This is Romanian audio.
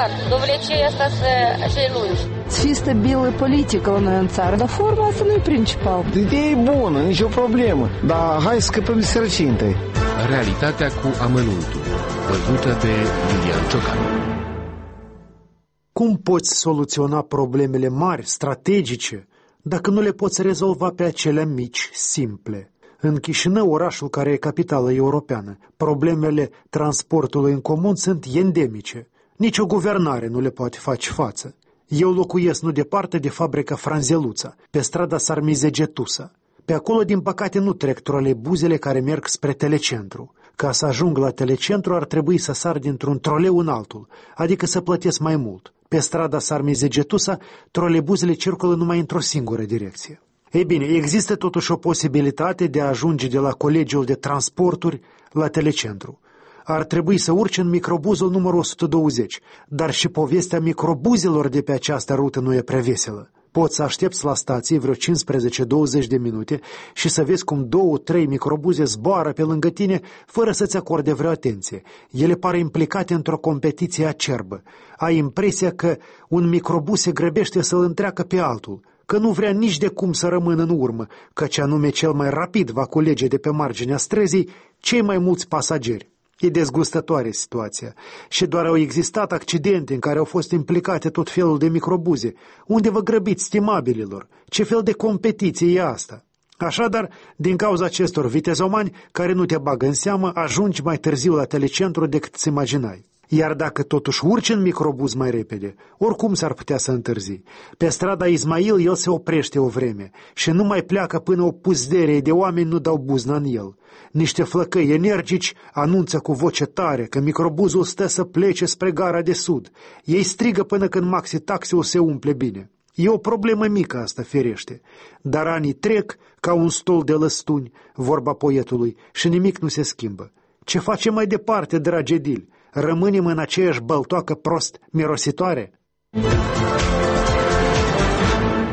adevărat. Dovlecei asta cei lungi. Să fie stabilă politică la noi în țară, dar forma asta nu e principal. Ideea e bună, nicio problemă, dar hai să scăpăm de sărăcie întâi. Realitatea cu amănuntul, văzută de Lilian Ciocanu. Cum poți soluționa problemele mari, strategice, dacă nu le poți rezolva pe acelea mici, simple? În Chișinău, orașul care e capitală europeană, problemele transportului în comun sunt endemice. Nici o guvernare nu le poate face față. Eu locuiesc nu departe de fabrica Franzeluța, pe strada Sarmizegetusa. Pe acolo, din păcate, nu trec troleibuzele care merg spre telecentru. Ca să ajung la telecentru ar trebui să sar dintr-un troleu în altul, adică să plătesc mai mult. Pe strada Sarmizegetusa, troleibuzele circulă numai într-o singură direcție. Ei bine, există totuși o posibilitate de a ajunge de la colegiul de transporturi la telecentru. Ar trebui să urci în microbuzul numărul 120, dar și povestea microbuzelor de pe această rută nu e prea veselă. Poți să aștepți la stație vreo 15-20 de minute și să vezi cum 2-3 microbuze zboară pe lângă tine fără să-ți acorde vreo atenție. Ele par implicate într-o competiție acerbă. Ai impresia că un microbuz se grăbește să-l întreacă pe altul, că nu vrea nici de cum să rămână în urmă, căci anume cel mai rapid va culege de pe marginea străzii cei mai mulți pasageri. E dezgustătoare situația și doar au existat accidente în care au fost implicate tot felul de microbuze. Unde vă grăbiți, stimabililor? Ce fel de competiție e asta? Așadar, din cauza acestor vitezomani care nu te bagă în seamă, ajungi mai târziu la telecentru decât îți imaginai. Iar dacă totuși urci în microbuz mai repede, oricum s-ar putea să întârzi. Pe strada Ismail el se oprește o vreme și nu mai pleacă până o puzdere de oameni nu dau buzna în el. Niște flăcăi energici anunță cu voce tare că microbuzul stă să plece spre gara de sud. Ei strigă până când maxi-taxiul se umple bine. E o problemă mică asta, ferește, dar anii trec ca un stol de lăstuni, vorba poetului, și nimic nu se schimbă. Ce facem mai departe, dragi edili? Rămânem în aceeași băltoacă prost mirositoare?